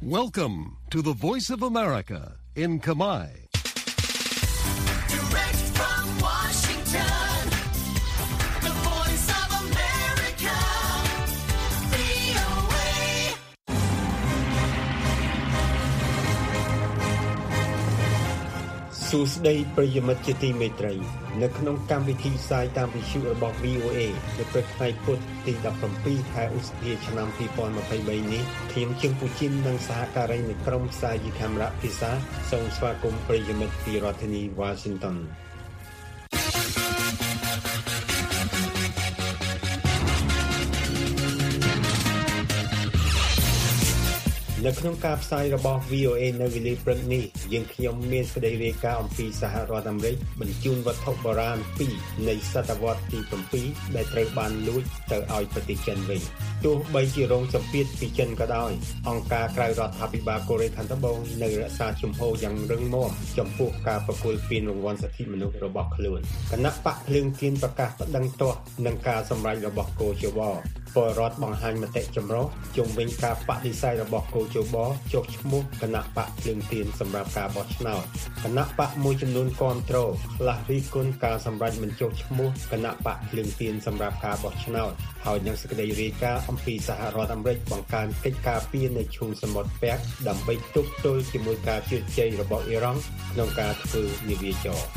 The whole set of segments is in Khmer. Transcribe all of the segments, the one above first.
Welcome to the Voice of America in Khmer. Direct from Washington, the Voice of America, VOA. សួស្តីប្រិយមិត្តជាទីមេត្រីនៅក្នុងកម្មវិធីផ្សាយតាមវិទ្យុរបស់ VOA នៅព្រឹកថ្ងៃពុធទី17ខែឧសភាឆ្នាំ2023នេះខ្ញុំជើងពូជីននិងសហការីនៃក្រុមផ្សាយកាមេរ៉ាភាសាសូមស្វាគមន៍ប្រិយមិត្តពីរដ្ឋធានី Washingtonនៅក្នុងការផ្សាយរបស់ VOA នៅវេលាព្រឹកនេះយើងខ្ញុំមានសេចក្តីរាយការណ៍អំពីសហរដ្ឋអាមេរិកបញ្ជូនវត្ថុបុរាណ2នៃសតវត្សទី7ដែលត្រូវបានលួចទៅឲ្យប្រទេសចិនវិញទោះបីជារងសម្ពាធពីចិនក៏ដោយអង្គការក្រៅរដ្ឋាភិបាលកូរ៉េខាងត្បូងនៅរក្សាជំហរយ៉ាងរឹងមាំចំពោះការប្រគល់ពានរង្វាន់សិទ្ធិមនុស្សរបស់ខ្លួនគណៈបកភ្លើងទៀនប្រកាសប្តឹងទាស់នឹងការសម្រេចរបស់កោជបពលរដ្ឋបង្ហាញមតិចម្រុះជុំវិញការបដិសេធរបស់កោជបចុះឈ្មោះគណៈបកភ្លើងទៀនសម្រាប់ការបោះឆ្នោតគណៈបកមួយចំនួនគាំទ្រខ្លះរិះគន់ការសម្រេចមិនចុះឈ្មោះគណៈបកភ្លើងទៀនសម្រាប់ការបោះឆ្នោតហើយនឹងសេចក្តីរាយការណ៍អំពីសហរដ្ឋអាមេរិកបង្កើនកិច្ចការពារនៅឈូងសមុទ្រពាក់ដើម្បីទប់ទល់ជាមួយការជឿនជ័យរបស់អ៊ីរ៉ង់ក្នុងការធ្វើនាវាចរ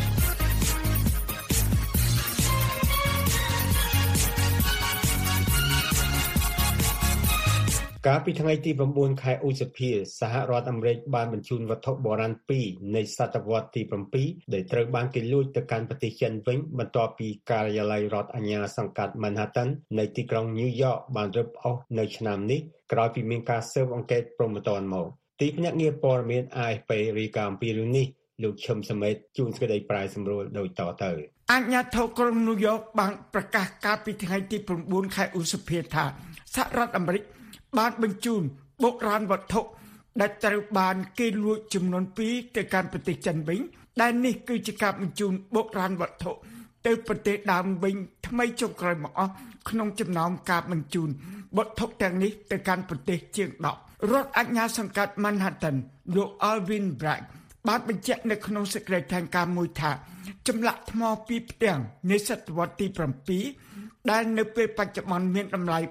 កាលពីថ្ងៃទី9ខែឧសភាសហរដ្ឋអាមេរិកបានបញ្ជូនវត្ថុបុរាណ2នៃសតវត្សទី7ដែលត្រូវបានគេលួចទៅកាន់ប្រទេសចិនវិញបន្ទាប់ពីការិយាល័យរដ្ឋអាជ្ញាសង្កាត់ Manhattan នៃទីក្រុង New York បានរឹបអូសនៅឆ្នាំនេះក្រោយពីមានការស៊ើបអង្កេតព្រហ្មទណ្ឌមកទីភ្នាក់ងារព័ត៌មាន AFP រាយការណ៍អំពីរឿងនេះលោកឈឹមសមេតជួនសេចក្តីប្រាយសម្រួលដូចតទៅអាជ្ញាធរក្រុង New York បានប្រកាសកាលពីថ្ងៃទី9ខែឧសភាថាសហរដ្ឋអាមេរិកបានបញ្ជូនបុរាណវត្ថុដែលត្រូវបានគេលួចចំនួន2ទៅកាន់ប្រទេសចិនវិញដែលនេះគឺជាការបញ្ជូនបុរាណវត្ថុទៅប្រទេសដើមវិញថ្មីចុងក្រោយមកអស់ក្នុងចំណោមការបញ្ជូនវត្ថុទាំងនេះទៅកាន់ប្រទេសជាង10រដ្ឋអាជ្ញាសង្កាត់ Manhattan លោក Alvin Bragg បានបញ្ជាក់នៅក្នុងសេចក្តីថ្លែងការណ៍មួយថាចម្លាក់ថ្មពីផ្ទាំងនៃសតវត្សទី7ដែលនៅពេលបច្ចុប្បន្នមានតម្លៃ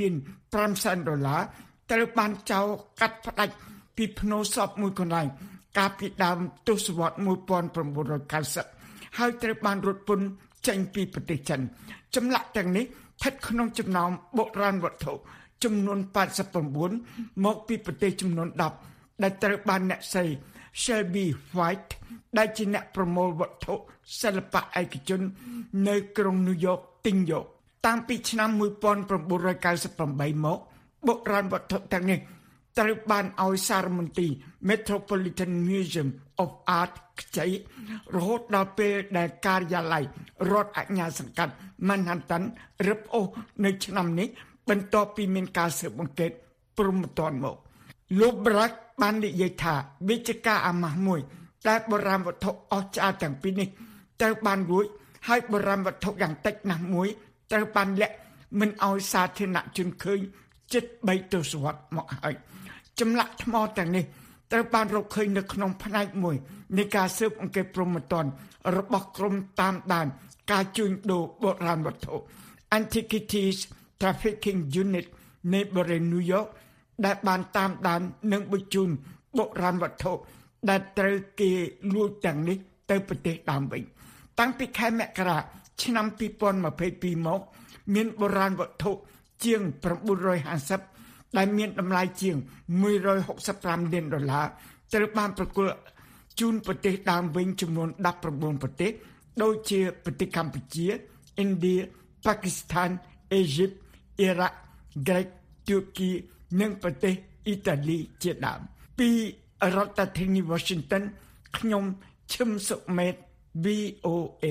$3.5 ត្រូវបានចោរកាត់ផ្ដាច់ពីភ្នូសពមួយកន្លែងកាលពីដើមទសវត្ស1990ហើយត្រូវបានរត់ពន្ធចេញពីប្រទេសចិនចម្លាក់ទាំងនេះស្ថិតក្នុងចំណោមបុរាណវត្ថុចំនួន89មកពីប្រទេសចំនួន10ដែលត្រូវបានអ្នកស្រី Shelby White ដែលជាអ្នកប្រមូលវត្ថុសិល្បៈឯកជននៅក្រុង New York ទិញយកតាំងពីឆ្នាំ1998មកបុរាណវត្ថុទាំងនេះត្រូវបានឲ្យសារមន្ទីរ Metropolitan Museum of Art ខ្ចីរហូតដល់ពេលដែលការិយាល័យរដ្ឋអាជ្ញាសង្កាត់ Manhattan រឹបអូសនៅឆ្នាំនេះបន្ទាប់ពីមានការស៊ើបអង្កេតព្រហ្មទណ្ឌមកលោក Bragg បាននិយាយថាវាជាការអាម៉ាស់មួយដែលបុរាណវត្ថុអស្ចារ្យទាំងពីរនេះត្រូវបានលួចហើយបុរាណវត្ថុយ៉ាងតិចណាស់មួយត្រូវបានលាក់មិនឲ្យសាធារណជនឃើញជិត3ទសវត្សរ៍មកហើយចម្លាក់ថ្មទាំងនេះត្រូវបានរកឃើញនៅក្នុងផ្នែកមួយនៃការស៊ើបអង្កេតព្រហ្មទណ្ឌរបស់ក្រុមតាមដានការជួញដូរបុរាណវត្ថុ Antiquities Trafficking Unit នៃបរិយា New York ដែលបានតាមដាននិងបញ្ជូនបុរាណវត្ថុដែលត្រូវគេលួចទាំងនេះទៅប្រទេសដើមវិញតាំងពីខែមករាឆ្នាំ2022មកមានបុរាណវត្ថុជាង950ដែលមានតម្លៃជាង$165 លានត្រូវបានប្រគល់ជូនប្រទេសដើមវិញចំនួន19ប្រទេសដូចជាប្រទេសកម្ពុជាឥណ្ឌាប៉ាគីស្ថានអេហ្ស៊ីបអ៊ីរ៉ាក់ក្រិកទួរគីនិងប្រទេសអ៊ីតាលីជាដើមពីរដ្ឋធានី Washington ខ្ញុំឈឹមសុមេត VOA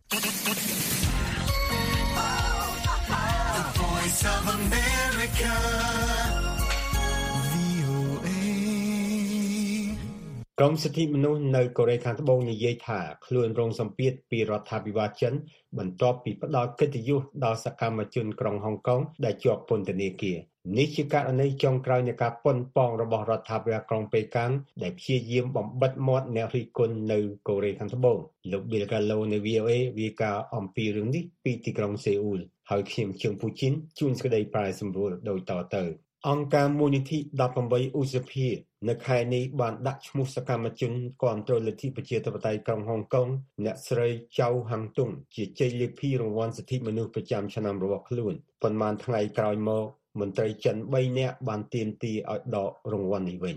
Voice of America, VOA. ក្រមសិទ្ធិមនុស្សនៅកូរ៉េខាងត្បូងនិយាយថាខ្លួនរងសម្ពាធពីរដ្ឋាភិបាលចិនបន្ទាប់ពីផ្ដល់កិត្តិយសដល់សកម្មជនក្រុងហុងកុងដែលជាប់ពន្ធនាគារនេះជាករណីចុងក្រោយនៃការប៉ុនប៉ងរបស់រដ្ឋាភិបាលក្រុងប៉េកាំងដែលព្យាយាមបំបិទមាត់អ្នករិះគន់នៅកូរ៉េខាងត្បូងលោក Bill Gallo នៃ VOA វាការអំពីរឿងនេះពីទីក្រុងសេអ៊ូលហើយខ្ញុំជើងពូជីនជួនសេចក្តីប្រែសម្រួលដូចតទៅអង្គការមូលនិធិ18ឧសភានៅខែនេះបានដាក់ឈ្មោះសកម្មជនគាំទ្រលទ្ធិប្រជាធិបតេយ្យក្រុងហុងកុងអ្នកស្រីចៅហាំងតុងជាជ័យលាភីរង្វាន់សិទ្ធិមនុស្សប្រចាំឆ្នាំរបស់ខ្លួនប៉ុន្មានថ្ងៃក្រោយមកមន្ត្រីចិន3នាក់បានទាមទារឲ្យដករង្វាន់នេះវិញ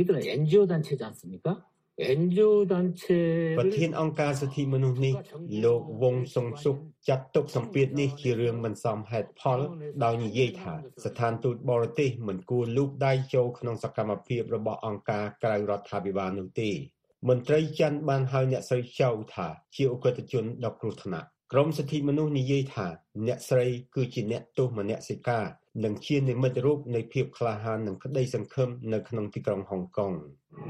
ប្រធានអង្គការសិទ្ធិមនុស្សនេះលោកវងសុងសុខចាត់ទុកសម្ពាធនេះជារឿងមិនសមហេតុផលដោយនិយាយថាស្ថានទូតបរទេសមិនគួរលូកដៃចូលក្នុងសកម្មភាពរបស់អង្គការក្រៅរដ្ឋាភិបាលនោះទេមន្ត្រីចិនបានហៅអ្នកស្រីចៅថាជាអក្រិតជនដ៏គ្រោះថ្នាក់ក្រមសិទ្ធិមនុស្សនិយាយថាអ្នកស្រីគឺជាអ្នកទោសមនសិការនិងជានិមិត្តរូបនៃភាពក្លាហាននិងក្តីសង្ឃឹមនៅក្នុងទីក្រុងហុងកុង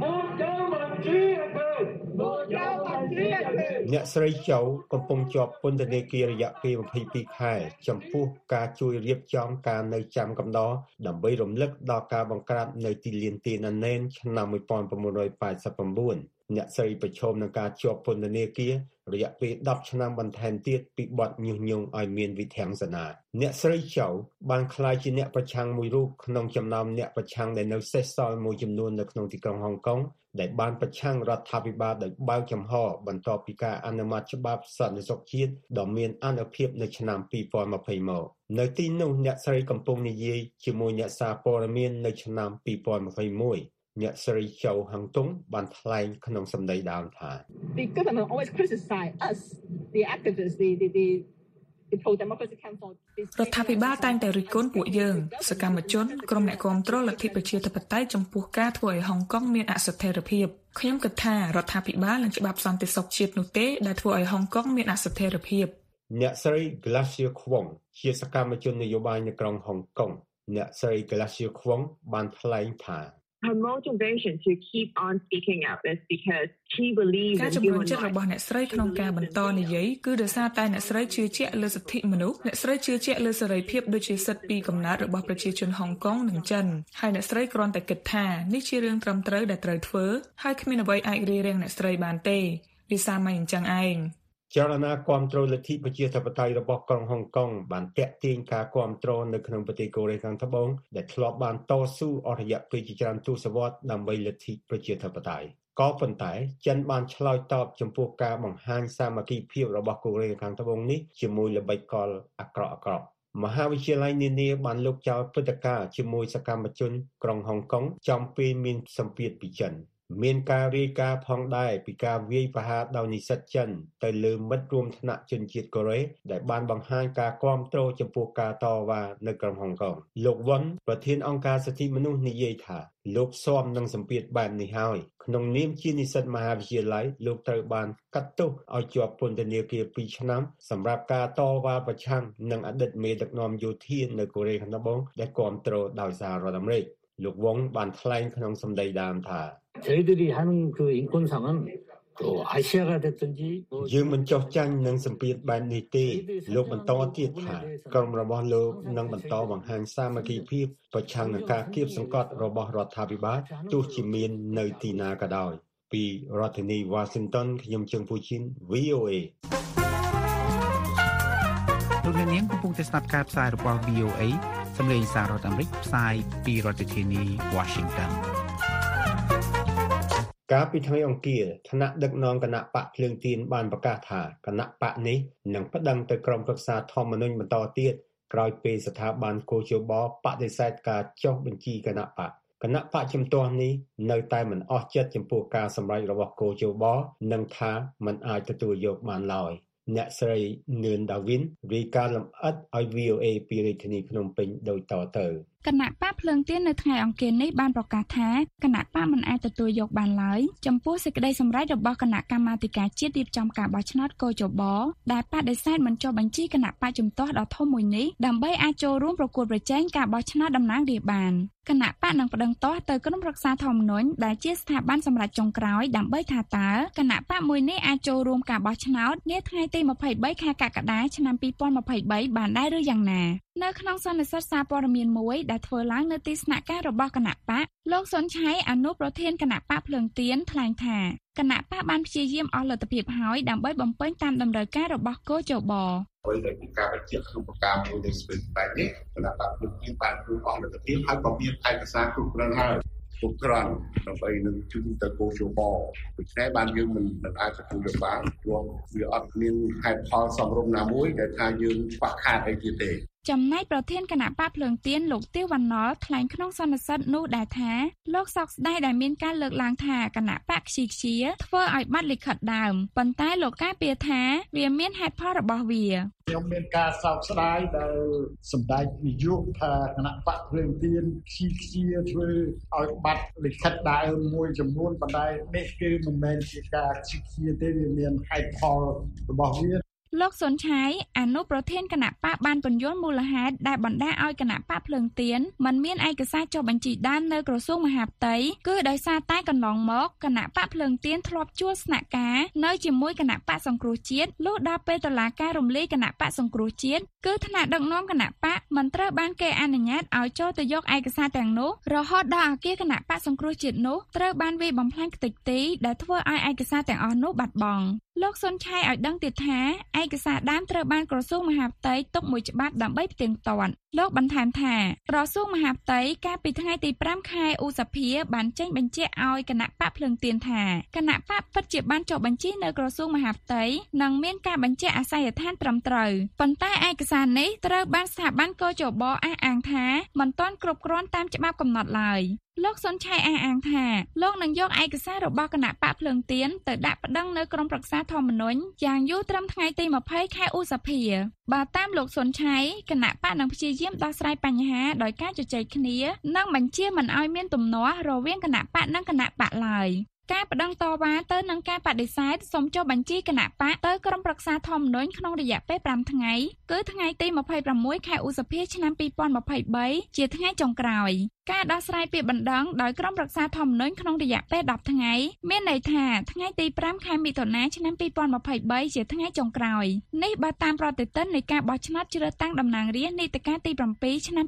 អ្នកស្រីចៅកំពុងជាប់ពន្ធនាគាររយៈពេល22ខែចំពោះការជួយរៀបចំការនៅចាំកំដរដើម្បីរំលឹកដល់ការបង្ក្រាបនៅទីលានទីណាណែនឆ្នាំ1989អ្នកស្រីប្រឈមនឹងការជាប់ពន្ធនាគាររយៈពេល10ឆ្នាំបន្ថែមទៀតពីបទញុះញង់ឲ្យមានវិធានសនាអ្នកស្រីចៅបានក្លាយជាអ្នកប្រឆាំងមួយរូបក្នុងចំណោមអ្នកប្រឆាំងដែលនៅសេសសល់មួយចំនួននៅក្នុងទីក្រុងហុងកុងដែលបានប្រឆាំងរដ្ឋាភិបាលដោយបើកចំហបន្ទាប់ពីការអនុម័តច្បាប់សន្តិសុខជាតិដ៏មានអានុភាពនៅឆ្នាំ2020មកនៅទីនោះអ្នកស្រីកំពុងនិយាយជាមួយអ្នកសារព័ត៌មាននៅឆ្នាំ2021អ្នកស្រីចៅហាំងតុងបានថ្លែងក្នុងសម្ដីដើមថា The government always criticize us the activists the pro-democracy camp for this រដ្ឋាភិបាលតែងតែរិះគន់ពួកយើងសកម្មជនក្រុមអ្នកគាំទ្រលទ្ធិប្រជាធិបតេយ្យចំពោះការធ្វើឲ្យហុងកុងមានអស្ថិរភាពខ្ញុំគិតថារដ្ឋាភិបាលនិងច្បាប់សន្តិសុខជាតិនោះទេដែលធ្វើឲ្យហុងកុងមានអស្ថិរភាពអ្នកស្រី Glacier Kwong ជាសកម្មជននយោបាយនៅក្រុងហុងកុងអ្នកស្រី Glacier Kwong បានថ្លែងថា Her motivation to keep on speaking up is because she believes in ការជំរុញចិត្តរបស់អ្នកស្រីក្នុងការបន្តនិយាយគឺដោយសារតែអ្នកស្រីជឿជាក់លើសិទ្ធិមនុស្សអ្នកស្រីជឿជាក់លើសេរីភាពដូចជាសិទ្ធិពីកំណើតរបស់ប្រជាជនហុងកុងនិងចិនហើយអ្នកស្រីគ្រាន់តែគិតថានេះជារឿងត្រឹមត្រូវដែលត្រូវធ្វើហើយគ្មានអ្វីអាចរារាំងអ្នកស្រីបានទេវាសាមញ្ញអញ្ចឹងឯងចលនាគាំទ្រលទ្ធិប្រជាធិបតេយ្យរបស់ក្រុងហុងកុងបានទាក់ទាញការគាំទ្រនៅក្នុងប្រទេសកូរ៉េខាងត្បូងដែលធ្លាប់បានតស៊ូអស់រយៈពេលជាច្រើនទសវត្សរ៍ដើម្បីលទ្ធិប្រជាធិបតេយ្យក៏ប៉ុន្តែចិនបានឆ្លើយតបចំពោះការបង្ហាញសាមគ្គីភាពរបស់កូរ៉េខាងត្បូងនេះជាមួយល្បិចកលអាក្រក់មហាវិទ្យាល័យនានាបានលើកចោលព្រឹត្តិការណ៍ជាមួយសកម្មជនក្រុងហុងកុងចំពេលមានសម្ពាធពីចិនមានការរាយការណ៍ផងដែរពីការវាយប្រហារដោយនិស្សិតចិនទៅលើមិត្តរួមថ្នាក់ជនជាតិកូរ៉េដែលបានបង្ហាញការគាំទ្រចំពោះការតវ៉ានៅក្រុងហុងកុងលោកវ៉ុនប្រធានអង្គការសិទ្ធិមនុស្សនិយាយថាលោកស៊ាំនឹងសម្ពាធបែបនេះហើយក្នុងនាមជានិស្សិតមហាវិទ្យាល័យលោកត្រូវបានកាត់ទោសឲ្យជាប់ពន្ធនាគារ2ឆ្នាំសម្រាប់ការតវ៉ាប្រឆាំងនឹងអតីតមេដឹកនាំយោធានៅកូរ៉េខាងត្បូងដែលគាំទ្រដោយសហរដ្ឋអាមេរិកលោកវ៉ុងបានថ្លែងក្នុងសម្ដីដើមថា 저희들이 하는 그 인권상은 그 아시아가 됐든지 យើងមិនចោះចាញ់នឹងសម្ពាធបែបនេះទេលោកបន្តទៀតថាក្រុមរបស់លោកនឹងបន្តបង្ហាញសាមគ្គីភាពប្រឆាំងនឹងការគៀបសង្កត់របស់រដ្ឋាភិបាលទោះជាមាននៅទីណាក៏ដោយពីរដ្ឋធានី Washington ខ្ញុំជើងពូជីន VOA លោកនាងកំពុងតែស្ដាប់ការផ្សាយរបស់ VOA សម្លេងសាររដ្ឋអាមេរិកផ្សាយពីរដ្ឋធានី Washington កាលពីថ្ងៃអង្គារថ្នាក់ដឹកនាំគណៈបកភ្លើងទៀនបានប្រកាសថាគណៈបកនេះនឹងប្តឹងទៅក្រុមប្រឹក្សាធម្មនុញ្ញបន្តទៀតក្រោយពេលស្ថាប័នកោជបបដិសេធការចុះបញ្ជីគណៈបកជំទាស់នេះនៅតែមិនអស់ចិត្តចំពោះការសម្រេចរបស់កោជបនិងថាមិនអាចទទួលយកបានឡើយអ្នកស្រីនឿនដាវីនរាយការណ៍លម្អិតឲ្យ VOA ពីរាជធានីភ្នំពេញដូចតទៅគណៈបកភ្លើងទៀននៅថ្ងៃអង្គារនេះបានប្រកាសថាគណៈបកមិនអាចទទួលយកបានឡើយចំពោះសេចក្តីសម្រេចរបស់គណៈកម្មាធិការជាតិរៀបចំការបោះឆ្នោតកោជបដែលបដិសេធមិនចុះបញ្ជីគណៈបកជំទាស់ដ៏ធំមួយនេះដើម្បីអាចចូលរួមប្រកួតប្រជែងការបោះឆ្នោតតំណាងរាស្ត្របានគណៈបកនឹងប្តឹងទាស់ទៅក្រុមប្រឹក្សាធម្មនុញ្ញដែលជាស្ថាប័នសម្រេចចុងក្រោយដើម្បីថាតើគណៈបកមួយនេះអាចចូលរួមការបោះឆ្នោតនាថ្ងៃទី23ខែកក្កដាឆ្នាំ2023បានដែរឬយ៉ាងណានៅក្នុងសន្និសីទសារព័ត៌មានមួយដែលធ្វើឡើងនៅទីស្នាក់ការរបស់គណៈបកលោកសុនឆៃអនុប្រធានគណៈបកភ្លើងទៀនថ្លែងថាគណៈបកបានព្យាយាមអស់លទ្ធភាពហើយដើម្បីបំពេញតាមតម្រូវការរបស់កោជបហើយដែលពីការបញ្ជាក់ក្នុងប្រកាសមួយនៃស្ពេនបែបនេះគណៈបកភ្លើងទៀនបានធ្វើអស់លទ្ធភាពហើយក៏មានឯកសារគ្រប់គ្រាន់ហើយគ្រប់គ្រាន់ដើម្បីនឹងជូនទៅកោជបដូច្នេះបានយើងមិនអាចទទួលយកបានព្រោះវាអត់មានហេតុផលសមរម្យណាមួយដែលថាយើងខ្វះខាតអីទៀតទេចំណែកប្រធានគណៈបកភ្លើងទៀនលោកទាវវណ្ណលថ្លែងក្នុងសន្និសីទនោះដែរថាលោកសោកស្ដាយដែលមានការលើកឡើងថាគណៈបកខ្ជា ធ្វើឲ្យបាត់លិខិតដើមប៉ុន្តែលោកការពារថាវាមានហេតុផលរបស់វាខ្ញុំមានការសោកស្ដាយដែលសម្ដេចនាយកថាគណៈបកភ្លើងទៀនខ្ជាធ្វើឲ្យបាត់លិខិតដើមមួយចំនួនប៉ុន្តែនេះគឺមិនមែនជាការខ្ជាទេវាមានហេតុផលរបស់វាលោកសុនឆៃអនុប្រធានគណៈបកបានពន្យល់មូលហេតុដែលបណ្ដាឲ្យគណៈបកភ្លើងទៀនមិនមានឯកសារចុះបញ្ជីដើមនៅក្រសួងមហាផ្ទៃគឺដោយសារតែកន្លងមកគណៈបកភ្លើងទៀនធ្លាប់ជួលស្នាក់ការនៅជាមួយគណៈបកសង្គ្រោះជាតិលុះដល់ពេលតុលាការរំលាយគណៈបកសង្គ្រោះជាតិគឺថ្នាក់ដឹកនាំគណៈបកមិនត្រូវបានគេអនុញ្ញាតឲ្យចូលទៅយកឯកសារទាំងនោះរហូតដល់អគារគណៈបកសង្គ្រោះជាតិនោះត្រូវបានវាយបំផ្លាញខ្ទេចខ្ទីដែលធ្វើឲ្យឯកសារទាំងអស់នោះបាត់បង់លោកសុនឆៃឲ្យដឹងទៀតថាឯកសារដើមត្រូវបានក្រសួងមហាផ្ទៃទុកមួយច្បាប់ដើម្បីផ្ទៀងផ្ទាត់លោកបន្ថែមថាក្រសួងមហាផ្ទៃកាលពីថ្ងៃទី5ខែឧសភាបានចេញបញ្ជាក់ឲ្យគណៈបកភ្លើងទៀនថាគណៈបកពិតជាបានចុះបញ្ជីនៅក្រសួងមហាផ្ទៃនិងមានការបញ្ជាក់អាសយដ្ឋានត្រឹមត្រូវប៉ុន្តែឯកសារនេះត្រូវបានស្ថាប័នកោជបអះអាងថាមិនទាន់គ្រប់គ្រាន់តាមច្បាប់កំណត់ឡើយលោកសុនឆៃអះអាងថាលោកនឹងយកឯកសាររបស់គណៈបកភ្លើងទៀនទៅដាក់ប្តឹងនៅក្រុមប្រឹក្សាធម្មនុញ្ញយ៉ាងយូរត្រឹមថ្ងៃទី20ខែឧសភាបើតាមលោកសុនឆៃគណៈបកនឹងព្យាយាមដោះស្រាយបញ្ហាដោយការជជែកគ្នានិងបញ្ជាមិនឲ្យមានទំនាស់រវាងគណៈបកនិងគណៈបកឡើយការប្តឹងតវ៉ាទៅនឹងការបដិសេធសូមចុះបញ្ជីគណៈបកទៅក្រុមប្រឹក្សាធម្មនុញ្ញក្នុងរយៈពេល5ថ្ងៃគឺថ្ងៃទី26ខែឧសភាឆ្នាំ2023ជាថ្ងៃចុងក្រោយការដោះស្រាយពាក្យបណ្ដឹងដោយក្រុមប្រឹក្សាធម្មនុញ្ញក្នុងរយៈពេល10ថ្ងៃមានន័យថាថ្ងៃទី5ខែមិថុនាឆ្នាំ2023ជាថ្ងៃចុងក្រោយនេះបើតាមប្រតិទិននៃការបោះឆ្នោតជ្រើសតាំងតំណាងរាស្ត្រនីតិកាលទី7ឆ្នាំ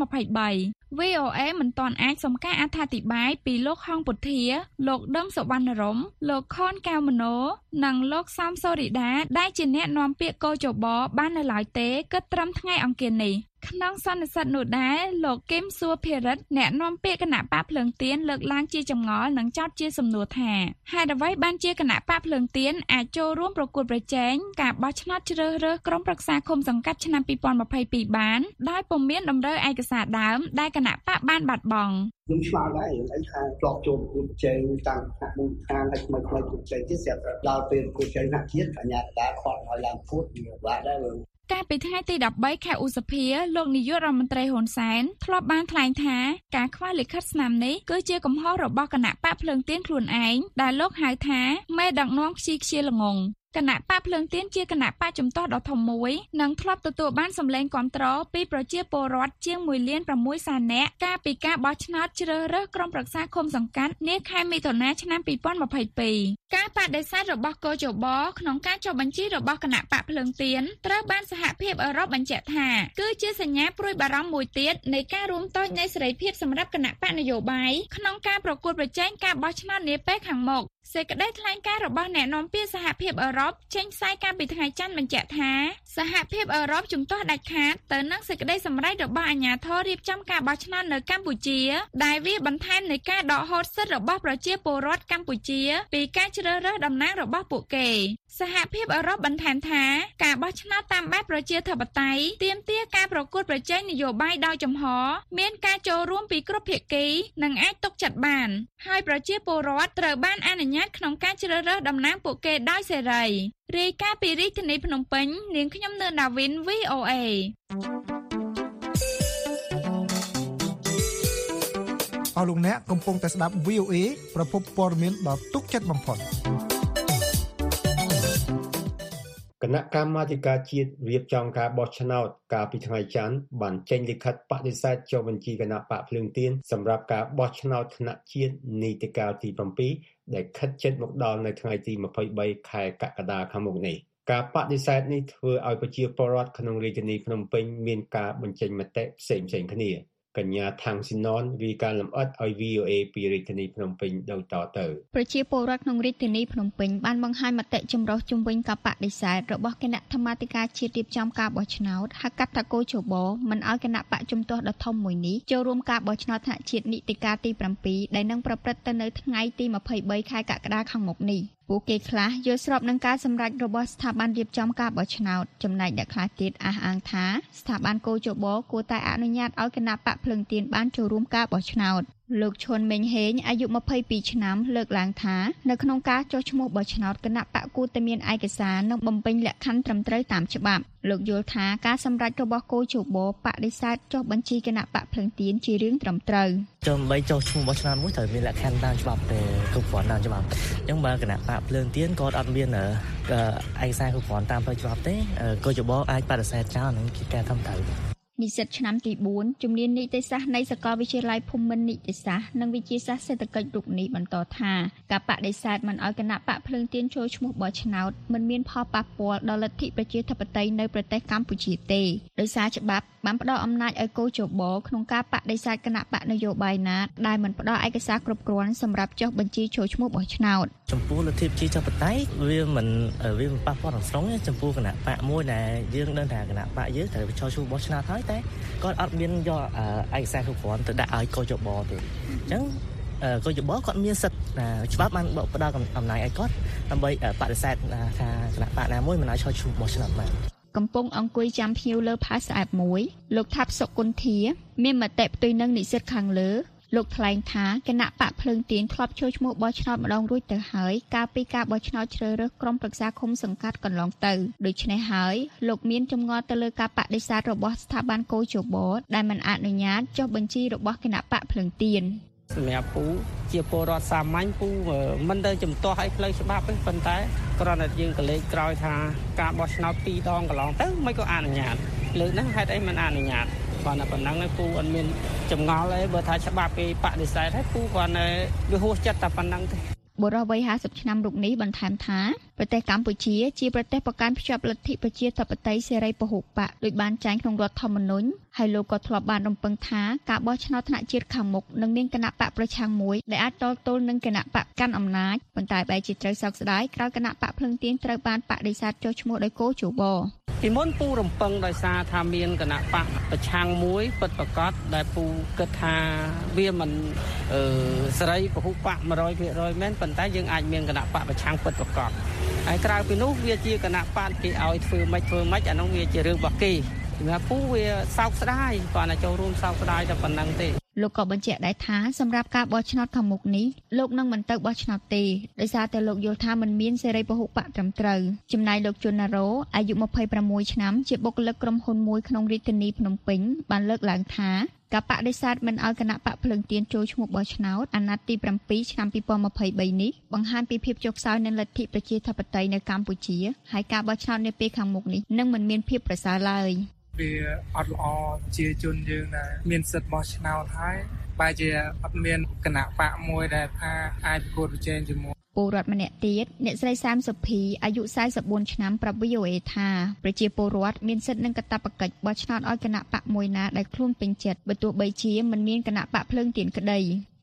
2023 VOA មិនទាន់អាចសុំការអត្ថាធិប្បាយពីលោកហងពុធា លោកដឹមសុវណ្ណរម លោកខនកៅមណូ និងលោកសំសូរីដាដែលជាអ្នកនាំពាក្យកោជបបាននៅឡើយទេគិតត្រឹមថ្ងៃអង្គារនេះក្នុងសន្និសីទនោះដែរលោកគឹមសួរភិរិទ្ធអ្នកនាំពាក្យគណៈបកភ្លើងទៀនលើកឡើងជាចម្ងល់និងចោទជាសំណួរថាហេតុអ្វីបានជាគណៈបកភ្លើងទៀនអាចចូលរួមប្រកួតប្រជែងការបោះឆ្នោតជ្រើសរើសក្រុមប្រឹក្សាឃុំសង្កាត់ឆ្នាំ2022បានដោយពុំមានតម្រូវឯកសារដើមដែលគណៈបកបានបាត់បង់ខ្ញុំឆ្លើយដែរយើងថាជាប់ចូលប្រកួតប្រជែងតាមថ្នាក់មូលដ្ឋានហើយថ្មីៗប្រកួតប្រជែងទៀតស្រាប់តែដល់ពេលប្រកួតប្រជែងថ្នាក់ជាតិអាជ្ញាកណ្ដាលខាត់ឲ្យឡើងពុតវាបាក់ដែរកាលពីថ្ងៃទី13ខែឧសភាលោកនាយករដ្ឋមន្ត្រីហ៊ុនសែនធ្លាប់បានថ្លែងថាការខ្វះលិខិតស្នាមនេះគឺជាកំហុសរបស់គណៈបកភ្លើងទៀនខ្លួនឯងដែលលោកហៅថាមេដឹកនាំខ្ជាល្ងងគណៈបកភ្លើងទៀនជាគណៈបកជំទាស់ដ៏ធំមួយនិងធ្លាប់ទទួលបានសម្លេងគាំទ្រពីប្រជាពលរដ្ឋជាង1.6 សែននាក់កាលពីការបោះឆ្នោតជ្រើសរើសក្រុមប្រឹក្សាឃុំសង្កាត់នាខែមិថុនាឆ្នាំ2022ការបដិសេធរបស់កោជបក្នុងការចុះបញ្ជីរបស់គណៈបកភ្លើងទៀនត្រូវបានសហភាពអឺរ៉ុបបញ្ជាក់ថាគឺជាសញ្ញាព្រួយបារម្ភមួយទៀតនៃការរួមតូចនៃសេរីភាពសម្រាប់គណៈបកនយោបាយក្នុងការប្រកួតប្រជែងការបោះឆ្នោតនាពេលខាងមុខសេចក្តីថ្លែងការណ៍របស់អ្នកនាំពាក្យសហភាពអឺរ៉ុបចេញផ្សាយកាលពីថ្ងៃច័ន្ទបញ្ជាក់ថាសហភាពអឺរ៉ុបជំទាស់ដាច់ខាតទៅនឹងសេចក្តីសម្រេចរបស់អាជ្ញាធររៀបចំការបោះឆ្នោតនៅកម្ពុជាដែលវាបន្ថែមនៃការដកហូតសិទ្ធិរបស់ប្រជាពលរដ្ឋកម្ពុជាពីការជ្រើសរើសតំណាងរបស់ពួកគេសហភាពអឺរ៉ុបបន្ថែមថាការបោះឆ្នោតតាមបែបប្រជាធិបតេយ្យទាមទារការប្រកួតប្រជែងនយោបាយដោយចំហមានការចូលរួមពីគ្រប់ភាគីនិងអាចទុកចិត្តបានហើយប្រជាពលរដ្ឋត្រូវបានអនុញ្ញាតក្នុងការជ្រើសរើសតំណាងពួកគេដោយសេរីរាយការណ៍ពីរាជធានីភ្នំពេញនាងខ្ញុំនឿនដាវីន VOA អស់លោកអ្នកកំពុងតែស្ដាប់ VOA ប្រភពព័ត៌មានដ៏ទុកចិត្តបំផុតគណៈកម្មាធិការជាតិរៀបចំការបោះឆ្នោតកាលពីថ្ងៃច័ន្ទបានចេញលិខិតបដិសេធចុះបញ្ជីគណៈបកភ្លើងទៀនសម្រាប់ការបោះឆ្នោតថ្នាក់ជាតិនីតិកាលទី7ដែលខិតជិតមកដល់នៅថ្ងៃទី23ខែកក្កដាខាងមុខនេះការបដិសេធនេះធ្វើឲ្យប្រជាពលរដ្ឋក្នុងរាជធានីភ្នំពេញមានការបញ្ចេញមតិផ្សេងៗគ្នាកញ្ញាថាំងស៊ីណនរាយការណ៍លម្អិតឲ្យ VOA ពីរាជធានីភ្នំពេញដូចតទៅប្រជាពលរដ្ឋក្នុងរាជធានីភ្នំពេញបានបង្ហាញមតិចម្រុះជុំវិញការបដិសេធរបស់គណៈកម្មាធិការជាតិរៀបចំការបោះឆ្នោតហៅកាត់ថាកោជបមិនឲ្យគណៈបកជំទាស់ដ៏ធំមួយនេះចូលរួមការបោះឆ្នោតថ្នាក់ជាតិនីតិកាលទី7ដែលនឹងប្រព្រឹត្តទៅនៅថ្ងៃទី23ខែកក្កដាខាងមុខនេះពួកគេខ្លះយល់ស្របនឹងការសម្រេចរបស់ស្ថាប័នរៀបចំការបោះឆ្នោតចំណែកអ្នកខ្លះទៀតអះអាងថាស្ថាប័នកោជបគួរតែអនុញ្ញាតឲ្យគណៈបកភ្លឹងទៀនបានចូលរួមការបោះឆ្នោតលោកឈុនមេងហេងអាយុ22ឆ្នាំលើកឡើងថានៅក្នុងការចុះឈ្មោះបោះឆ្នោតគណៈបកគួរតែមានឯកសារនិងបំពេញលក្ខខណ្ឌត្រឹមត្រូវតាមច្បាប់លោកយល់ថាការសម្រេចរបស់កោជបបដិសេធចុះបញ្ជីគណៈបកភ្លឹងទៀនជារឿងត្រឹមត្រូវដើម្បីចុះឈ្មោះបោះឆ្នោតមួយត្រូវមានលក្ខខណ្ឌតាមច្បាប់ទេគ្រប់គ្រាន់តាមច្បាប់អញ្ចឹងបើគណៈបកភ្លើងទៀនគាត់អត់មានឯកសារគ្រប់គ្រាន់តាមផ្លូវច្បាប់ទេកោជបអាចបដិសេធចោលនឹងជាការត្រឹមត្រូវនិស្សិតឆ្នាំទី4ជំនាញនីតិសាស្ត្រនៃសាកលវិទ្យាល័យភូមិន្ទនីតិសាស្ត្រនិងវិទ្យាសាស្ត្រសេដ្ឋកិច្ចរូបនេះបន្តថាការបដិសេធមិនឲ្យគណៈបកភ្លើងទៀនចូលឈ្មោះបោះឆ្នោតមិនមានផលប៉ះពាល់ដល់លទ្ធិប្រជាធិបតេយ្យនៅប្រទេសកម្ពុជាទេដោយសារច្បាប់បានផ្ដល់អំណាចឲ្យកោជបក្នុងការបដិសេធគណៈបកនយោបាយណាដែលមិនផ្ដល់ឯកសារគ្រប់គ្រាន់សម្រាប់ចុះបញ្ជីចូលឈ្មោះបោះឆ្នោតចំពោះលទ្ធិប្រជាធិបតេយ្យវាមិនប៉ះពាល់ទាំងស្រុងចំពោះគណៈបកមួយដែលយើងដឹងថាគណៈបកយើងត្រូវចូលឈ្មោះបោះឆ្នោតហើយតែគាត់អត់មានយកឯកសារគ្រប់គ្រាន់ទៅដាក់ឲ្យកោជបទេអញ្ចឹងកោជបគាត់មានសិទ្ធិច្បាប់បានផ្ដល់អំណាចឲ្យគាត់ដើម្បីបដិសេធថាគណៈបកណាមួយមិនឲ្យចូលឈ្មោះបោះឆ្នោតបានកំពុងអង្គុយចាំភ្ញៀវលើផាសស្អែបមួយលោកថាប់សុគន្ធាមានមតិផ្ទុយនឹងនិស្សិតខាងលើលោកថ្លែងថាគណៈបកភ្លើងទៀនធ្លាប់ចូលឈ្មោះបោះឆ្នោតម្ដងរួចទៅហើយកាលពីការបោះឆ្នោតជ្រើសរើសក្រុមប្រឹក្សាឃុំសង្កាត់កន្លងទៅដូច្នេះហើយលោកមានចម្ងល់ទៅលើការបដិសេធរបស់ស្ថាប័នកោជបដែលមិនអនុញ្ញាតចុះបញ្ជីរបស់គណៈបកភ្លើងទៀនសម្រាប់ពូជាពលរដ្ឋសាមញ្ញពូមិនទៅជំទាស់ឲ្យផ្លូវច្បាប់ទេប៉ុន្តែគ្រាន់តែយើងកលេចក្រោយថាការបោះឆ្នោត2ដងកន្លងទៅមិនក៏អនុញ្ញាតលើកហ្នឹងហេតុអីមិនអនុញ្ញាតគាត់តែប៉ុណ្ណឹងឯងពូអត់មានចម្ងល់អីបើថាច្បាប់គេបដិសេធហើយពូគាត់នៅវាហួសចិត្តតែប៉ុណ្ណឹងទេបុរសវ័យ50ឆ្នាំរូបនេះបន្ថែមថាប្រទេសកម្ពុជាជាប្រទេសប្រកាន់ភ្ជាប់លទ្ធិប្រជាធិបតេយ្យសេរីពហុបកដោយបានចែងក្នុងរដ្ឋធម្មនុញ្ញហើយលោកក៏ធ្លាប់បានរំពឹងថាការបោះឆ្នោតថ្នាក់ជាតិខាងមុខនឹងមានគណៈបកប្រឆាំងមួយដែលអាចតល់ទល់នឹងគណៈបកកាន់អំណាចប៉ុន្តែបែរជាត្រូវសោកស្ដាយក្រោយគណៈបកភ្លឹងទៀនត្រូវបានបដិសេធចុះឈ្មោះដោយកោជបពីមុនពូរំពឹងដោយសារថាមានគណៈបកប្រឆាំងមួយពិតប្រាកដដែលពូគិតថាវាមិនសេរីពហុបក 100% មែនប៉ុន្តែយើងអាចមានគណៈបកប្រឆាំងពិតប្រាកដហើយក្រៅពីនោះវាជាគណៈបកគេឲ្យធ្វើម៉េចអានោះវាជារឿងរបស់គេសម្រាប់ពូវាសោកស្ដាយគាត់តែចូលរួមសោកស្ដាយតែប៉ុណ្្នឹងទេលោកក៏បញ្ជាក់ដែរថាសម្រាប់ការបោះឆ្នោតខាងមុខនេះលោកនឹងមិនទៅបោះឆ្នោតទេដោយសារតែលោកយល់ថាមិនមានសេរីពហុបកត្រឹមត្រូវចំណែកលោកជុនណារ៉ូអាយុ26ឆ្នាំជាបុគ្គលិកក្រុមហ៊ុនមួយក្នុងរាជធានីភ្នំពេញបានលើកឡើងថាការបដិសេធមិនឲ្យគណៈបកភ្លើងទៀនចូលឈ្មោះបោះឆ្នោតអាណត្តិទី7ឆ្នាំ2023នេះបង្ហាញពីភាពចុះខ្សោយនៃលទ្ធិប្រជាធិបតេយ្យនៅកម្ពុជាហើយការបោះឆ្នោតនាពេលខាងមុខនេះនឹងមិនមានភាពប្រសើរឡើយវាអត់ល្អជាជនយើងដែលមានសិទ្ធិបោះឆ្នោតហើយបែរជាអត់មានគណៈបកមួយដែលថាអាចប្រកួតប្រជែងជាមួយពលរដ្ឋម្នាក់ទៀតអ្នកស្រីសាមសុភីអាយុ44ឆ្នាំប្រាប់ VOA ថាប្រជាពលរដ្ឋមានសិទ្ធិនិងកាតព្វកិច្ចបោះឆ្នោតឲ្យគណៈបកមួយណាដែលខ្លួនពេញចិត្តបើទោះបីជាមិនមានគណៈបកភ្លើងទៀនក្តី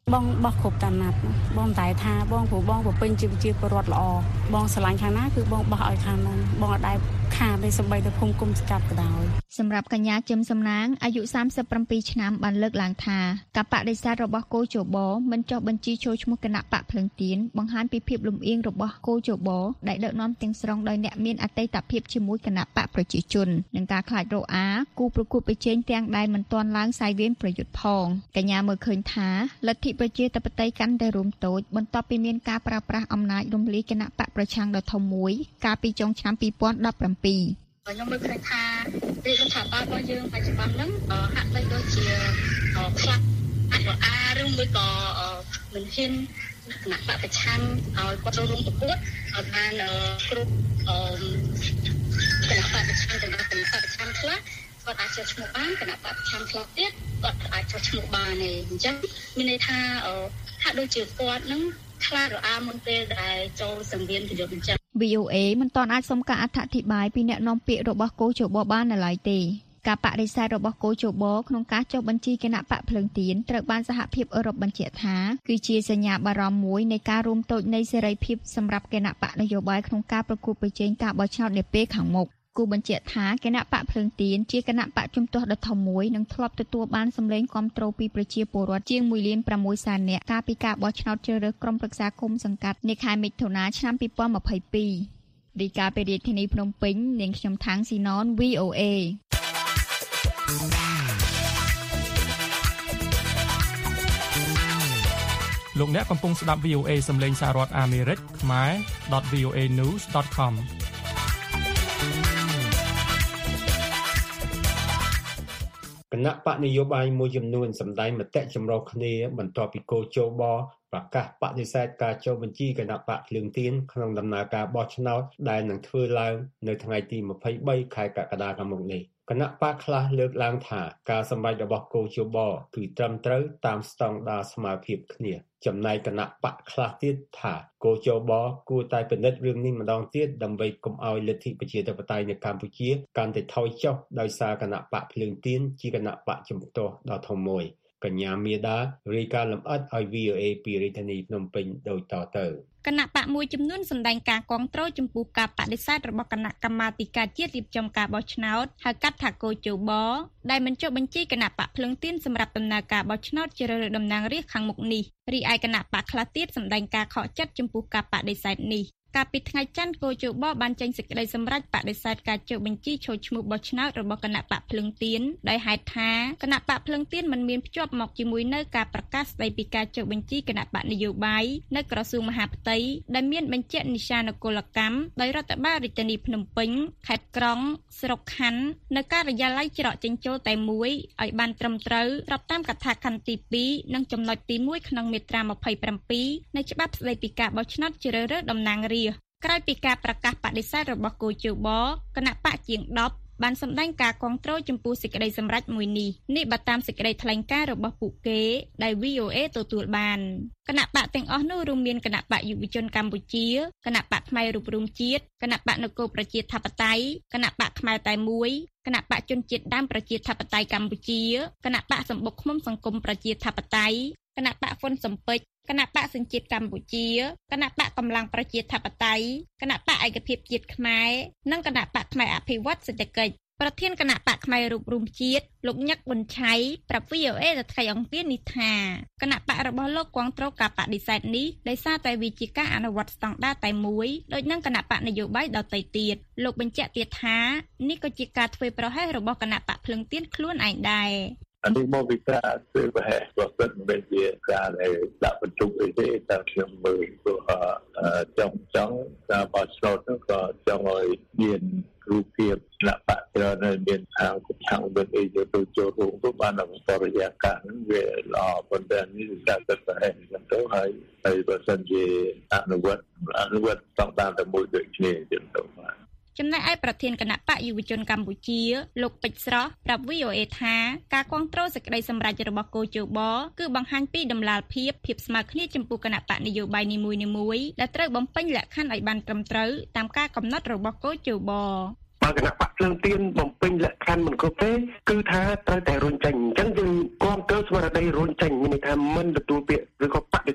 បងបោះគ្រប់តាមណាត់បងតែថាបងព្រោះបងប្រពៃជាពលរដ្ឋល្អបងស្រឡាញ់ខាងណាគឺបងបោះឲ្យខាងហ្នឹងបងអត់ដែរខានទេសម្បីតែភូមិគុំស្កាត់ក៏ដោយសម្រាប់កញ្ញាជឹមសំណាងអាយុ37ឆ្នាំបានលើកឡើងថាការបដិសេធរបស់គូជបមិនចុះបញ្ជីចូលឈ្មោះគណៈបកភ្លើងទៀនបង្ហាញពីភាពលំអៀងរបស់គូជបដែលដឹកនាំទាំងស្រុងដោយអ្នកមានអតីតភាពជាមួយគណៈបកប្រជាជននិងការខ្លាចរអាគូប្រកួតប្រជែងទាំងដែលមិនទាន់ឡើងសាយវានប្រយុទ្ធផងកញ្ញាមើលឃើញថាលទ្ធិប្រជាធិបតេយ្យកាន់តែរួមតូចបន្ទាប់ពីមានការប្រើប្រាស់អំណាចរំលាយគណៈបកប្រឆាំងដ៏ធំមួយកាលពីចុងឆ្នាំ2017ខ្ញុំមើលឃើញថារដ្ឋាភិបាលរបស់យើងបច្ចុប្បន្នហ្នឹងហាក់បីដូចជាខ្លាំងអាចរអាឬមួយក៏មិនហ៊ានគណៈបកប្រឆាំងឲ្យគាត់ចូលរួមប្រកួតឲ្យបានគ្រប់គណៈបកប្រឆាំងទាំងគណៈបកប្រឆាំងខ្លះគាត់អាចចុះឈ្មោះបានគណៈបកប្រឆាំងខ្លះទៀតគាត់អាចចុះឈ្មោះបានទេអញ្ចឹងមានន័យថាហាក់ដូចជាគាត់ហ្នឹងខ្លាចរអាមុនពេលដែលចូលសង្វៀនប្រយុទ្ធអញ្ចឹង VOA មិនទាន់អាចសុំការអធិប្បាយពីអ្នកនាំពាក្យរបស់គូជបបាននៅឡើយទេការបដិសេធរបស់គូជបក្នុងការចុះបញ្ជីគណៈបកភ្លើងទៀនត្រូវបានសហភាពអឺរ៉ុបបញ្ជាក់ថាគឺជាសញ្ញាបារម្ភមួយនៃការរួមតូចនៃសេរីភាពសម្រាប់គណៈបកនយោបាយក្នុងការប្រកួតប្រជែងការបោះឆ្នោតនាពេលខាងមុខគូបញ្ជាក់ថាគណៈបកភ្លើងទៀនជាគណៈបកជំទាស់ដ៏ធំមួយនិងធ្លាប់ទទួលបានសម្លេងគាំទ្រពីប្រជាពលរដ្ឋជាង 1.6 លាននាក់កាលពីការបោះឆ្នោតជ្រើសរើសក្រុមប្រឹក្សាគុំសង្កាត់នាខែមិថុនាឆ្នាំ2022រីកាពីរាជធានីភ្នំពេញនាងខ្ញុំថាងស៊ីណន VOA លោកអ្នកកំពុងស្ដាប់ VOA សំឡេងសហរដ្ឋអាមេរិកខ្មែរ .voanews.com គណៈបកនយោបាយមួយចំនួនសម្ដែងមតិចម្រុះគ្នាបន្ទាប់ពីគូជបប្រកាសបដិសេធការចុះបញ្ជីគណៈបកភ្លើងទៀនក្នុងដំណើរការបោះឆ្នោតដែលនឹងធ្វើឡើងនៅថ្ងៃទី23ខែកក្កដាខាងមុខនេះគណៈបកខ្លះលើកឡើងថាការសម្រេចរបស់គូជបគឺត្រឹមត្រូវតាមស្តង់ដារស្មើភាពគ្នាចំណែកគណៈបកខ្លះទៀតថាគូជបគួរតែពិនិត្យរឿងនេះម្ដងទៀតដើម្បីកុំឲ្យលទ្ធិប្រជាធិបតេយ្យនៅកម្ពុជាកាន់តែថយចុះដោយសារគណៈបកភ្លើងទៀនជាគណៈបកជំទាស់ដ៏ធំមួយកញ្ញាមាដារាយការណ៍លម្អិតឲ្យ VOA ពីរាជធានីភ្នំពេញដូចតទៅគណៈបកមួយចំនួនសម្ដែងការគាំទ្រចំពោះការបដិសេធរបស់គណៈកម្មាធិការជាតិរៀបចំការបោះឆ្នោតហៅកាត់ថាគូជបដែលមិនចុះបញ្ជីគណៈបកភ្លើងទៀនសម្រាប់ដំណើរការបោះឆ្នោតជ្រើសរើសតំណាងរាស្ត្រខាងមុខនេះរីឯគណៈបកខ្លះទៀតសម្ដែងការខកចិត្តចំពោះការបដិសេធនេះកាលពីថ្ងៃច័ន្ទគូជបបានចេញសេចក្តីសម្រេចបដិសេធការចុះបញ្ជីចូលឈ្មោះបោះឆ្នោតរបស់គណៈបកភ្លើងទៀនដោយហេតុថាគណៈបកភ្លើងទៀនមិនមានភ្ជាប់មកជាមួយនៅការប្រកាសស្តីពីការចុះបញ្ជីគណៈបកនយោបាយនៅក្រសួងមហាផ្ទៃដែលមានបញ្ជាក់និស្សានគោលកម្មដោយរដ្ឋបាលរាជធានីភ្នំពេញខេត្តក្រុងស្រុកខណ្ឌនៅការិយាល័យច្រកចេញចូលតែមួយឲ្យបានត្រឹមត្រូវស្របតាមកថាខណ្ឌទី2និងចំណុចទី1ក្នុងមាត្រា27នៃច្បាប់ស្តីពីការបោះឆ្នោតជ្រើសរើសតំណាងរាស្ត្រក្រោយពីការប្រកាសបដិសេធរបស់គូជបគណៈបកជាង10បានសម្ដែងការគាំទ្រចំពោះសេចក្តីសម្រេចមួយនេះបើតាមសេចក្តីថ្លែងការណ៍របស់ពួកគេដែល VOA ទទួលបានគណៈបកទាំងអស់នោះរួមមានគណៈបកយុវជនកម្ពុជាគណៈបកផ្នែករូបរួមជាតិគណៈបកនគរប្រជាធិបតេយ្យគណៈបកខ្មែរតែមួយគណៈបកជនជាតិដើមប្រជាធិបតេយ្យកម្ពុជាគណៈបកសម្បុកឃ្មុំសង្គមប្រជាធិបតេយ្យគណៈបកហ្វុនសំពេចគណៈបកសញ្ជាតិកម្ពុជាគណៈបកកម្លាំងប្រជាធិបតេយ្យគណៈបកឯកភាពជាតិខ្មែរនិងគណៈបកផ្នែកអភិវឌ្ឍសេដ្ឋកិច្ចប្រធានគណៈបកផ្នែករូបរួមជាតិលោកញឹកប៊ុនឆៃប្រាប់ VOA នៅថ្ងៃអង្គារនេះថាគណៈបករបស់លោកគាំទ្រការបដិសេធនេះដោយសារតែវាជាការអនុវត្តស្តង់ដារតែមួយដូចនឹងគណៈបកនយោបាយដទៃទៀតលោកបញ្ជាក់ទៀតថានេះក៏ជាការធ្វើប្រហែសរបស់គណៈបកភ្លើងទៀនខ្លួនឯងដែរអានេះមកពីការធ្វើប្រហែសប្រសិនមិនជាការដែលដាក់បន្ទុកអីទេតែខ្ញុំមើលព្រោះចង់ការបោះឆ្នោតនោះក៏ចង់ឲ្យមានរូបភាពស្លាប់បាក់ច្រើនហើយមានខាងវិញអីទៅចូលរួមទៅបានបរិយាកាសហ្នឹងវាល្អប៉ុន្តែនេះគឺការទឹកប្រហែសហ្នឹងទៅហើយបើសិនជាអនុវត្តស្តង់ដារតែមួយដូចគ្នាចឹងទៅបាទចំណែកឯប្រធានគណៈបកយុវជនកម្ពុជាលោកពេជ្រស្រស់ប្រាប់ VOA ថាការគាំទ្រសេចក្តីសម្រេចរបស់គូជបគឺបង្ហាញពីដំណាលភាពស្មើគ្នាចំពោះគណៈបកនយោបាយនីមួយៗដែលត្រូវបំពេញលក្ខខណ្ឌឲ្យបានត្រឹមត្រូវតាមការកំណត់របស់គូជបបើគណៈបកភ្លើងទៀនបំពេញលក្ខខណ្ឌមិនគ្រប់ទេគឺថាត្រូវតែរុញចេញអញ្ចឹងយើងគាំទ្រស្មារតីរុញចេញមានន័យថាមិនទទួលពាក្យឬ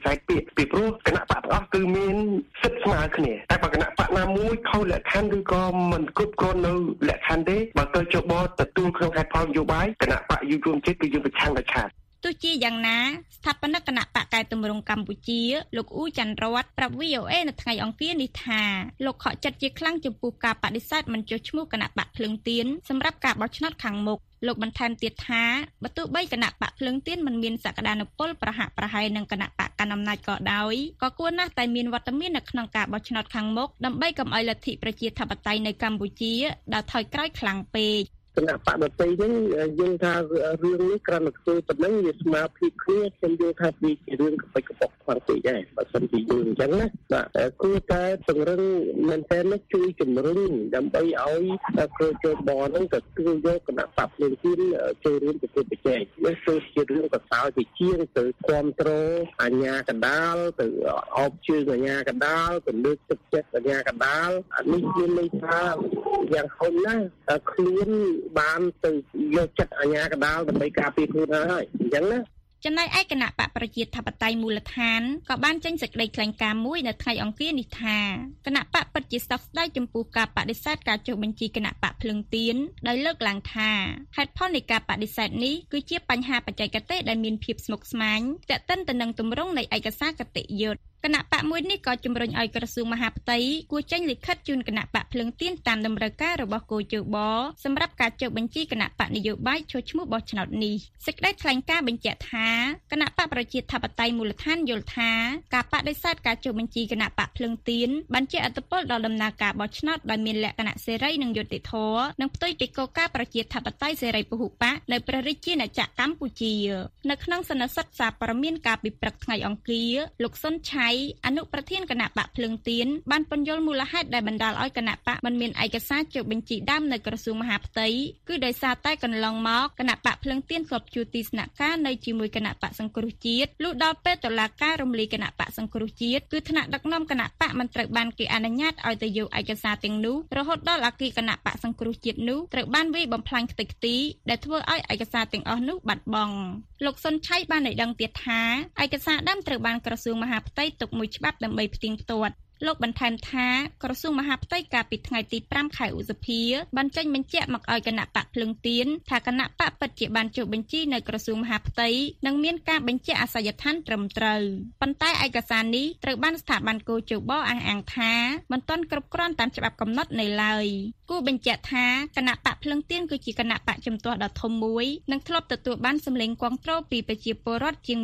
ចែកពាក្យពីព្រោះគណៈបកទាំងអស់គឺមានសិទ្ធិស្មើគ្នាតែបើគណៈបកណាមួយខុសលក្ខខណ្ឌឬក៏មិនគ្រប់គ្រាន់នៅលក្ខខណ្ឌទេបើទៅចុះបទទួលក្នុងហេតុផលនយោបាយគណៈបកយុវជនជាតិគឺយើងប្រឆាំងដាច់ខាតទោះជាយ៉ាងណាស្ថាបនិកគណៈបកកែតម្រង់កម្ពុជាលោកអ៊ូច័ន្ទរតប្រាប់ VOA នៅថ្ងៃអង្គារនេះថាលោកខកចិត្តជាខ្លាំងចំពោះការបដិសេធមិនចុះឈ្មោះគណៈបកភ្លើងទៀនសម្រាប់ការបោះឆ្នោតខាងមុខលោកបន្ថែមទៀតថាបើទោះបីគណៈបកភ្លើងទៀនមិនមានសក្តានុពលប្រហាក់ប្រហែលនឹងគណៈបកកណ្ដាលអំណាចក៏ដោយក៏គួរណាស់តែមានវត្តមាននៅក្នុងការបោះឆ្នោតខាងមុខដើម្បីកុំឲ្យលទ្ធិប្រជាធិបតេយ្យនៅកម្ពុជាដើរថយក្រោយខ្លាំងពេកគណៈបកដតីហ្នឹងយើងថារឿងនេះគ្រាន់តែធ្វើប៉ុណ្ណឹងវាស្មារតីគ្នាខ្ញុំយល់ថាវាជារឿងកបិចកបកខ្លាំងពេកដែរបើសិនជាយើងអញ្ចឹងណាបាទគួរតែពង្រឹងមែនតើជួយជំរុញដើម្បីឲ្យក្រសួងបរហ្នឹងទទួលយកគណៈបកភ្លើងទៀនចូលរួមប្រកួតប្រជែងនេះគឺជារឿងកសោជាជាងទៅគ្រប់គ្រងអាជ្ញាកណ្ដាលទៅអបជើងអាជ្ញាកណ្ដាលទៅលើកទឹកចិត្តអាជ្ញាកណ្ដាលអានេះជាន័យថាយ៉ាងហោចណាស់ខ្លួនបានទៅយកចិត្តអាជ្ញាកណ្ដាលដើម្បីការពារខ្លួនហើយអញ្ចឹងណាចំណែកឯគណៈបកប្រជាធិបតេយ្យមូលដ្ឋានក៏បានចេញសេចក្តីថ្លែងការណ៍មួយនៅថ្ងៃអង្គារនេះថាគណៈបកពិតជាសោកស្ដាយចំពោះការបដិសេធការចុះបញ្ជីគណៈបកភ្លើងទៀនដោយលើកឡើងថាហេតុផលនៃការបដិសេធនេះគឺជាបញ្ហាបច្ចេកទេសដែលមានភាពស្មុគស្មាញទាក់ទិនទៅនឹងទម្រង់នៃឯកសារគតិយុត្តគណៈបកមួយនេះក៏ជំរុញឲ្យក្រសួងមហាផ្ទៃគួរចេញលិខិតជូនគណៈបកភ្លើងទៀនតាមតម្រូវការរបស់គូជបសម្រាប់ការចុះបញ្ជីគណៈបកនយោបាយឈ្មោះបោះឆ្នោតនេះសេចក្តីថ្លែងការណ៍បញ្ជាក់ថាគណៈបកប្រជាធិបតេយ្យមូលដ្ឋានយល់ថាការបដិសេធការចុះបញ្ជីគណៈបកភ្លើងទៀនបានជាឥទ្ធិពលដល់ដំណើរការបោះឆ្នោតដោយមានលក្ខណៈសេរីនិងយុត្តិធម៌និងផ្ទុយពីគោលការណ៍ប្រជាធិបតេយ្យសេរីពហុបកនៅព្រះរាជាណាចក្រកម្ពុជានៅក្នុងសន្និសីទសារព័ត៌មានកាលពីព្រឹកថ្ងៃអង្គារលោកសុនឆៃអនុប្រធានគណៈបកភ្លើងទៀនបានពន្យល់មូលហេតុដែលបណ្ដាលឲ្យគណៈបកមិនមានឯកសារចុះបញ្ជីដើមនៅក្រសួងមហាផ្ទៃគឺដោយសារតែកន្លងមកគណៈបកភ្លើងទៀនធ្លាប់ជួលទីស្នាក់ការនៅជាមួយគណៈបកសង្គ្រោះជាតិលុះដល់ពេលតុលាការរំលាយគណៈបកសង្គ្រោះជាតិគឺថ្នាក់ដឹកនាំគណៈបកមិនត្រូវបានគេអនុញ្ញាតឲ្យទៅយកឯកសារទាំងនោះរហូតដល់អគារគណៈបកសង្គ្រោះជាតិនោះត្រូវបានវាយបំផ្លាញខ្ទេចខ្ទីដែលធ្វើឲ្យឯកសារទាំងអស់នោះបាត់បង់លោកសុនឆៃបានឲ្យដឹងទៀតថាឯកសារដើមត្រូវបានក្រសួងមហាផ្ទៃទុកមួយច្បាប់ដើម្បីផ្ទៀងផ្ទាត់លោកបន្ថែមថាក្រសួងមហាផ្ទៃកាលពីថ្ងៃទី5ខែឧសភាបានចេញបញ្ជាក់មកឲ្យគណៈបកភ្លើងទៀនថាគណៈបកពិតជាបានចុះបញ្ជីនៅក្រសួងមហាផ្ទៃនិងមានការបញ្ជាក់អាសយដ្ឋានត្រឹមត្រូវប៉ុន្តែឯកសារនេះត្រូវបានស្ថាប័នគូជបអះអាងថាមិនទាន់គ្រប់គ្រាន់តាមច្បាប់កំណត់នៅឡើយគូបញ្ជាក់ថាគណៈបកភ្លើងទៀនគឺជាគណៈបកជំទាស់ដ៏ធំមួយនិងធ្លាប់ទទួលបានសម្លេងគាំទ្រពីប្រជាពលរដ្ឋជាង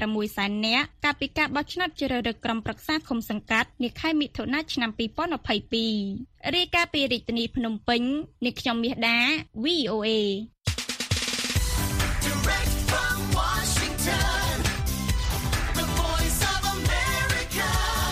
1.6 លាននាក់កាលពីការបោះឆ្នោតជ្រើសរើសក្រុមប្រឹក្សាឃុំសង្កាត់នាខែមិថុនាឆ្នាំ2022រាយការណ៍ពីរាជធានីភ្នំពេញនាងខ្ញុំមាសដា VOA Direct from Washington, the voice of America,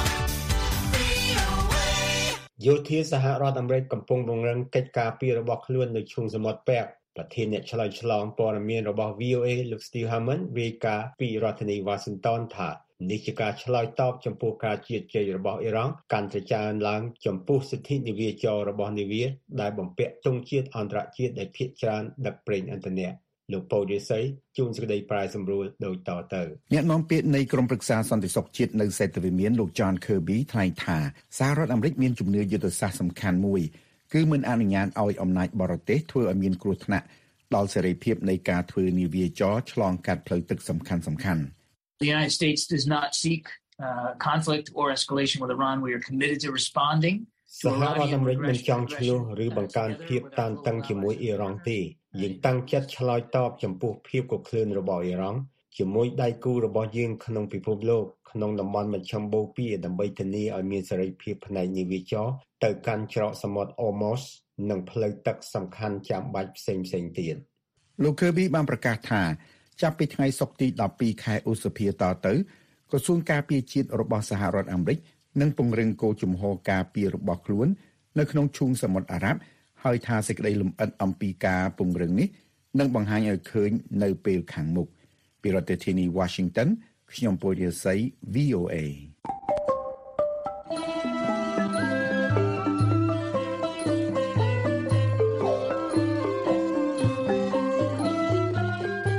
VOA យោធាសហរដ្ឋអាមេរិកកំពុងពង្រឹងកិច្ចការពាររបស់ខ្លួននៅឈូងសមុទ្រពាក់ប្រធានអ្នកឆ្លើយឆ្លងព័ត៌មានរបស់ VOA លោក Steve Harmon រាយការណ៍ពីរដ្ឋធានី Washington ថានេះជាការឆ្លើយតបចំពោះការជៀសជ័យរបស់អ៊ីរ៉ង់កាន់តែកើនឡើងចំពោះសិទ្ធិនាវាចររបស់នាវាដែលបំពាក់ទង់ជាតិអន្តរជាតិដែលភាគច្រើនដឹកប្រេងឥន្ធនៈលោកប៉ូឌីស័យជួនសេចក្តីប្រាយសម្រួលដោយតទៅអ្នកនាំពាក្យនៃក្រុមប្រឹក្សាសន្តិសុខជាតិនៅសេតវិមានលោក John Kirby ថ្លែងថាសហរដ្ឋអាមេរិកមានជំនឿយុទ្ធសាស្ត្រសំខាន់មួយគឺមិនអនុញ្ញាតឲ្យអំណាចបរទេសធ្វើឲ្យមានគ្រោះថ្នាក់ដល់សេរីភាពនៃការធ្វើនាវាចរឆ្លងកាត់ផ្លូវទឹកសំខាន់ៗ The United States does not seek conflict or escalation with Iran. We are committed to responding. សហរដ្ឋអាមេរិកមិនចង់ឈ្លោះឬបង្កើនភាពតានតឹងជាមួយអ៊ីរ៉ង់ទេយើងតាំងចិត្តឆ្លើយតបចំពោះភាពកក្លឿនរបស់អ៊ីរ៉ង់ជាមួយដៃគូរបស់យើងក្នុងពិភពលោកក្នុងតំបន់មជ្ឈមបូព៌ាដើម្បីធានាឲ្យមានសេរីភាពផ្នែកនាវាចរទៅកាន់ច្រកសមុទ្រ Hormuz និងផ្លូវទឹកសំខាន់ចាំបាច់ផ្សេងៗទៀតលោក Kirby បានប្រកាសថាចាប់ពីថ្ងៃសុក្រទី12ខែឧសភាតទៅក្រសួងការពារជាតិរបស់សហរដ្ឋអាមេរិកនឹងពង្រឹងគោលជំហរការពាររបស់ខ្លួននៅក្នុងឈូងសមុទ្រអារ៉ាប់ហើយថាសេចក្តីលម្អិតអំពីការពង្រឹងនេះនឹងបង្ហាញឲ្យឃើញនៅពេលខាងមុខពីរដ្ឋធានី Washington ខ្ញុំពូរិស័យ VOA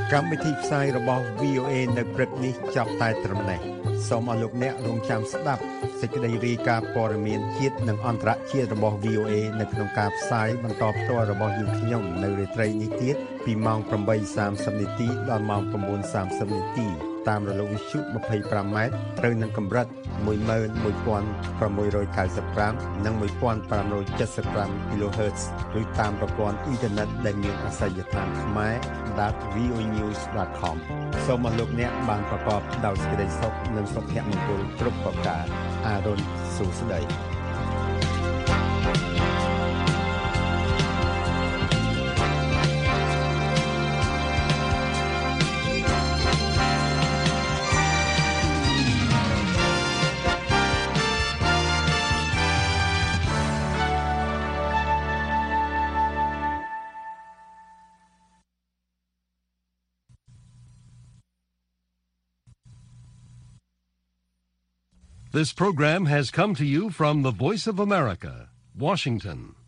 កម្មវិធីផ្សាយរបស់ VOA នៅព្រឹកនេះចាប់តែត្រឹមនេះសូមអរលោកអ្នករងចាំស្ដាប់សេចក្តីរាយការណ៍ព័ត៌មានជាតិនិងអន្តរជាតិរបស់ VOA នៅក្នុងការផ្សាយបន្តផ្ទាល់របស់យើងខ្ញុំនៅរាត្រីនេះទៀតពីម៉ោង 8:30 នាទីដល់ម៉ោង 9:30 នាទីតាមរលកវិទ្យុ 25 ម៉ែត្រត្រូវនឹងកម្រិត 11695 និង 1575 kHz ឬតាមប្រព័ន្ធអ៊ីនធឺណិតដែលមានអាសយដ្ឋានខ្មែរ.voanews.com សូមអរលោកអ្នកបានប្រកបដោយសេចក្តីសុខនិងសុភមង្គលគ្រប់ប្រការអារុនសុស្ដី This program has come to you from the Voice of America, Washington.